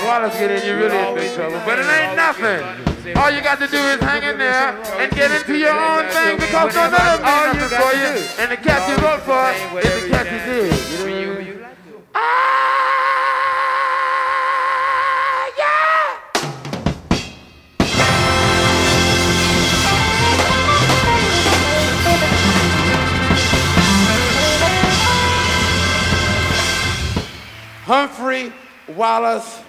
Wallace get in, you really in big trouble. But it ain't nothing. All you got to do is hang in there and get into your own thing because none of them mean nothing for you. And the cat you vote for is the cat you did. You know what I mean? Humphrey Wallace